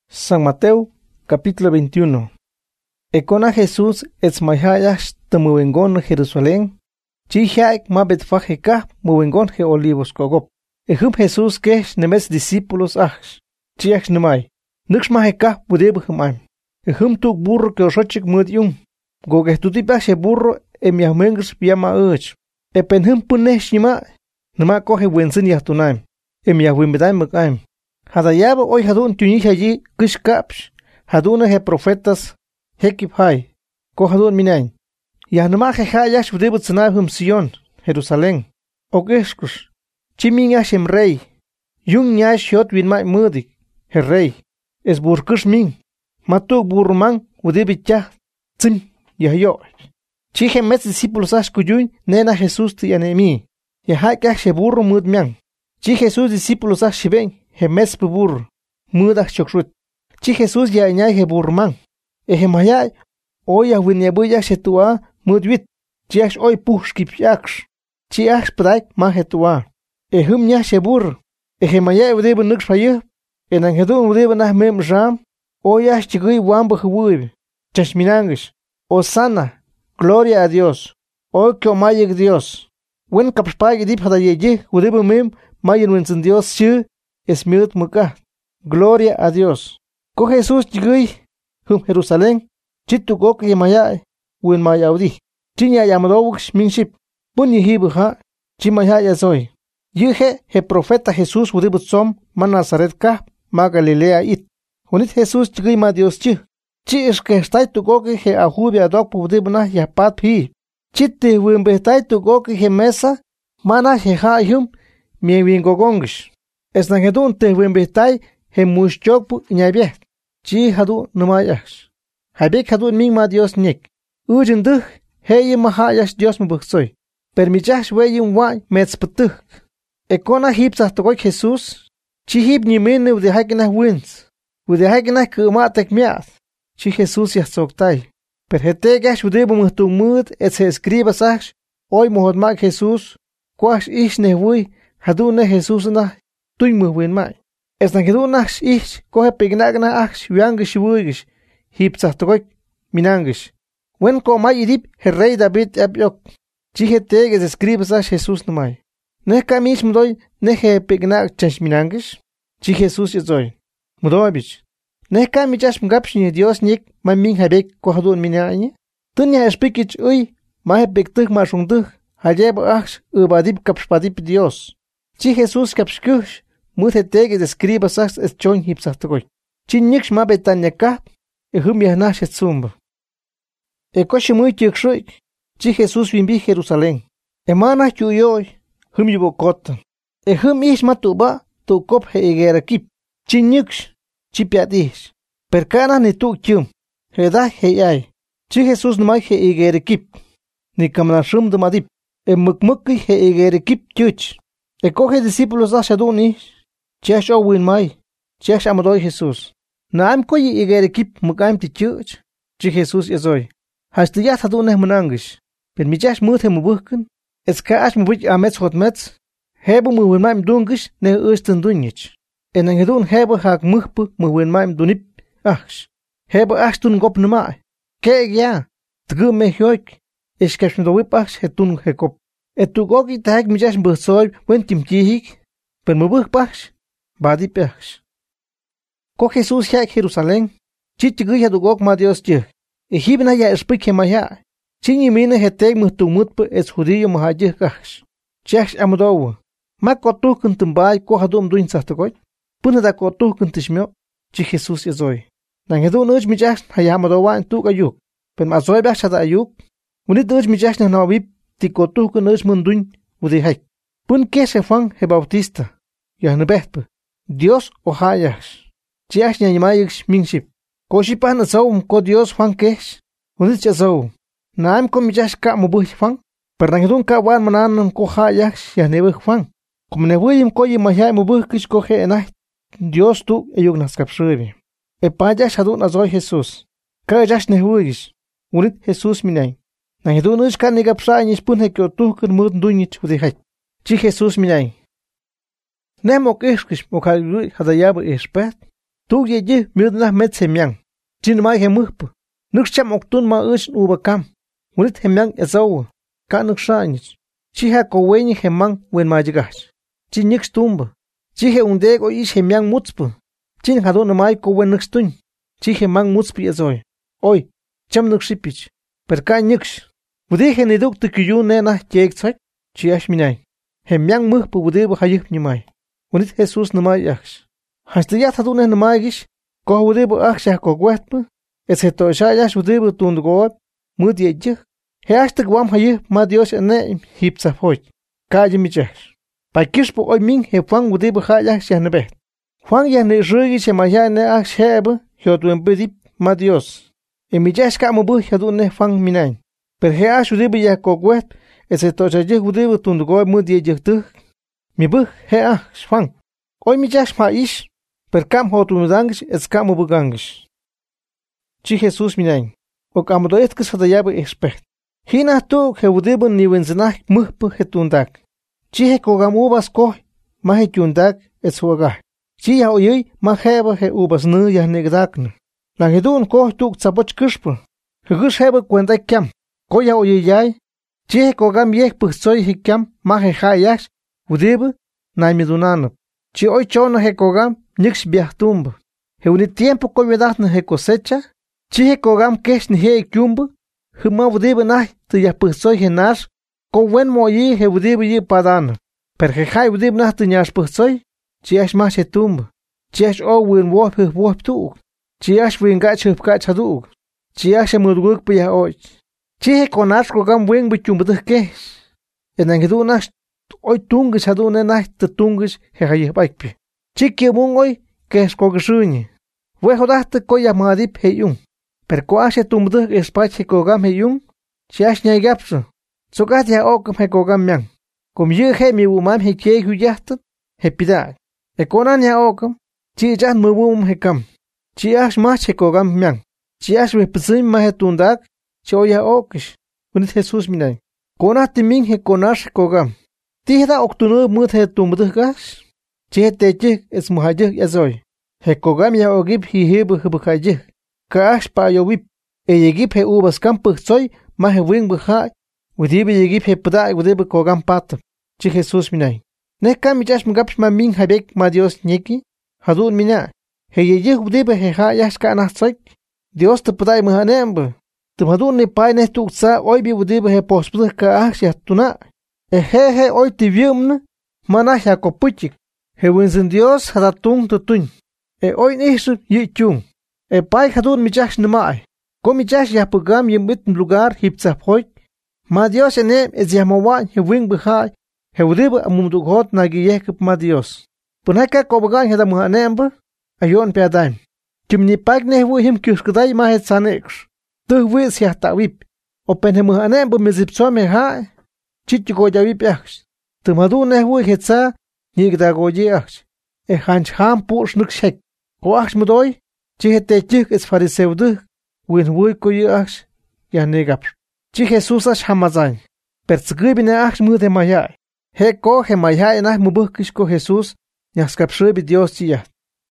San Mateo, capítulo 21. Econa Jesús es mayayash temuwengon Jerusalén. Chihaik ma betfajeka muwengon je olivos kogop. Ejum Jesús kesh nemes discípulos achs. Chiach nemai. Nux maheka budeb humaim. Ejum tuk burro ke osochik mudyum. Goge tutipa she burro emiahmengers piama uch. Epenhum punesh nima. Nema kohe wensin yahtunaim. Emiahwimbedaim makaim. Hadayaba hoy hadun tunis allí kishkapsh. Haduna he profetas hekip hai. Ko hadun minain. Yahnama he hayash budebut sanahum Sion, Jerusalén. Ogeshkush. Chimin yashem rey. Yung yash yot win mai mudik. He rey. Es burkush min. Matuk burman udebitya. Tzim yahyo. Chihe metz discípulos ash kuyun nena Jesús ti anemi. Yahaka she burro mudmian. Chi Jesús discípulos ash shiben. He mes pubur, muda chokrut. Chi Jesús ya ñay he burman. Ehe mayay, oya winyabuya shetua, mudwit. Chiax oy pushkipyaksh. Chiax praik ma hetua. Ehum nya shebur. Ehe mayay udeba nux faye. Enangedun udeba nah mem ram. Oya chigui wamba huwib. Chashminangish. Osana, gloria a Dios. Oy que omayeg Dios. Wen kapspay dip hadayeye, udeba mem, mayen wensen Dios shi. Es miut muka. Gloria a Dios. Ko Jesús chigui. Hum Jerusalén. Chitu gok yemayay. Win mayaudi. Chinya yamadowux minship. Pun yihibu ha. Chimayaya soy. Yije he profeta Jesús udibut som. Man Nazaret ka. Ma Galilea it. Unit Jesús chigui ma Dios chi. Chi es que estai tu gok he ahubi adok pudibuna yapat pi. Chitte wimbestai tu gok he mesa. Mana he ha yum. Mien wingogongish. Es nangedun te wembetay he mushchokpu ñaybeh. Chi hadu numayash. Habek hadu mingma Dios nik. Ujenduh he mahayash Dios mubuksoy. Permichash weyim wai metzputuh. Ekona hipsah tokoy Jesús. Chi hip nimene ude hagenah wins. Ude hagenah kumatek miath. Chi Jesús yahzoktay. Per hetegash ude bumuhtumud et se escriba sach. Hoy mohodmak Jesús. Quash ish nehwui. Hadu ne Jesús na. Tuy muhwin mai. Es nangedun achs ich, kohe pegnagna achs, wiangish wuigish, hipsah togoik, minangish. Wen ko mai idip, he rey David abyok. Chihe teges escribes ach Jesús no mai. Ne kamish mudoy, ne he pegnag chanch minangish. Chi Jesús yazoy. Mudoy bich. Ne kamichash mgapsh ni Dios nik, ma min habek kohadun minanye. Tunya espikich uy, ma he pektuh ma shungtuh, hayeb achs, ubadip kapspadip Dios. Chi Jesús kapshkush. Mutheteg es escriba sax es chon hipsahtogoy. Chinyix ma betanyaka, ehum yahnash et zumba. Ekoshi muy tikshoik, chi Jesús vimbi Jerusalén. Emana chuyoy, hum yubokot. Ehum ish matuba, tu kop he egerakip. Chinyix, chi piadish. Percana ni tu kyum, hedah he ay. Chi Jesús nomai he egerakip. Ni kamnashum de madip, mukmuki he egerakip chuch. Ekoge discípulos ashaduni. Chiash o win mai. Chiash amadoy Jesús. Naam koyi igerekip mukaim ti church. Chi Jesús yazoy. Hastiyat haduneh munangish. Per michash muthe mubuhken. Es kaash mubich amets hotmets. Hebu mu win maim dungish ne usten dunyich. En angedun hebu hak muhpu mu win maim dunip achsh. Hebu ashtun gop numai. Keeg ya. Tgu me hyoik. Eshkash mdowip achsh hetun hekop. Tu gogi tag michash mbuhsoy wen timchihik. Per mubuh pachsh. Badi pechsh. Ko Jesús ya Jerusalén. Chichiguy hadugok ma Dios chih. Hibna ya espik hemaya. Chini mine heteg muhtumutpu es judío mahajih kachsh. Chachsh amudowa. Ma kotuh kuntumbay ko hadum duin sahtagoy. Puna da kotuh kuntishmyo. Chi Jesús yazoy. Nangedun uch michash hayamudowa en tuk ayuk. Per mazoy bachsh hada ayuk. Unit uch michash nahnawib. Tikotuh kun uch munduin udihek. Pun kese Juan he Bautista. Yahnebehpe. Dios ohayash. Chiash nyanyimayix minship. Koshipan azawum ko Dios Juan kesh. Unit chazaw. Naim ko michash ka mubuh Juan. Pernangedun ka wan mananam ko hayash yahnebeh Juan. Kumnebuyim ko yimayay mubuh kish ko he enay. Dios tu eyug naskapshubi. Epayash hadun azoy Jesús. Ka yash nehuigish. Unit Jesús minay. Nangedun uch ka nigapshay nishpun he kyotuh kun mud dunyich udihek. Chi Jesús minay. Nemo kishkish mokhalui hadayabu ishpet. Tu ye miudna met semyang. Chin mai hemup. Nuxcham oktun ma uch ubakam. Unit hemyang ezaw. Ka nuxanich. Chiha koweni hemang wen majigach. Chin nix tumba. Chihe undeg o ish hemyang mutspu. Chin hadon mai kowen nuxtun. Chihe mang mutspi ezoy. Oy, cham nuxipich. Per ka nix. Udije ni duk tukiyun nena jek tsak. Chiash minay. Hemyang muhpu udib hayip nimay. Unit Jesus namay yaksh. Hasta yat hadun namay gish. Koh udib aksha kogwetpu. Excepto shayash udib tundgoab. Mud yejik. Heashtik wam hayip ma Dios ene hipsafoy. Kaji michash. Pa kishpo oy min hefang udib hayash yahnebet. Juan yahne rugi shemaya ne aksh hebe. Hyotuen pedip ma Dios. Emichash kamubu hadun ne fang minay. Per heash udib yakogwet. Excepto shayik udib tundgoab mud yejik. Mi buh hea shfang. Oy michash ma ish. Per kam hotun dangish es kamubu gangish. Chi Jesus minay. O kamudoet kis hadayabe expert. Hina tu heudib ni wenzenah muhpu hetundak. Chi he kogam ubas koh. Ma he tundak es huagah. Chi ya oyuy ma heba he ubas nu ya negdakn. Lang hedun koh tuk tsapoch kishpu. Hegush heba kwenda kyam. Ko ya oyuy yay. Chi he kogam yek puhsoy he kyam ma he hayash. Udib na midunanap. Chi oy chona he kogam nix biahtumba. He uni tiempo ko vedatna he cosecha. Chi he kogam kesh ni he kyumba. Huma udib nah tu ya puhsoy he nash. Ko wen moyi he udib yi padana. Per he hay udib nah tu nyash puhsoy. Chi ash ma he tumba. Chi ash o win wop he wop tuug. Chi ash win gach he pkach haduug. Chi ash mudwug pi ya oich. Chi he konash kogam wen bichumba kesh. Enangidu nash oy tungish hadune nah tu tungish he hay baikpi. Chi kibung oy kesh kogashuny. We hodahte ko ya madip he yung. Per ko ashe tumdu espach he kogam he yung. Chi ash nyagapsu. Sogat ya okam he kogam yang. Kom ye he mi umam he kye huyahtu. He pidag. E konan ya okam. Chi jan mubum he kam. Chi ash mach he kogam yang. Chi ash we pzim ma he tundak. Chi o ya okish. Unit Jesus minay. Konat timing he konash kogam. Tihda oktunu mut he tumdu gash. Chi he techik es muhajik ezoy. He kogam ya ogib hi hebu hubukajik. Kaash pa yowip. E yegip he ubas kam puhsoy ma he wing buhay. Udibe yegip he pda udibe kogam pat. Chi Jesus minay. Ne kam michash mgapish ma min habek ma Dios nyeki. Hadun mina. He yegip udibe he hayash ka anahsoy. Dios te pda muhanembe. Te hadun ne pay ne tuksa oy bi udibe he pospud kaash ya tuna. E he oy tivyumne. Manah ya kopuchik. He winzen Dios hadatung tutun. E oy nishu yichung. E pay hadun michash nemay. Ko michash ya pugam yimit lugar hipsaphoy. Ma Dios enem es yamawan he wing buhay. He udibe amumdughot nagiyekip ma Dios. Punaka kobagan heda muhanembe. Ayon peadaim. Kimni pag nehu him kyushkaday ma het saneksh. Tuh wis ya tawip. Open he muhanembe mizipso me hai. Chichiko yawip yaksh. Tumadu nehu hetsa. Nigdagoji aksh. E hanch ham push nukshek. Ko aksh mudoy. Chihete chik es fariseudu. Win wuy koyi aksh. Ya negapsh. Chi Jesus ash hamazain. Pertsgribine aksh mude mayay. He ko he mayay nah mubuhkish ko Jesus. Yaskapshubi Dios chiyat.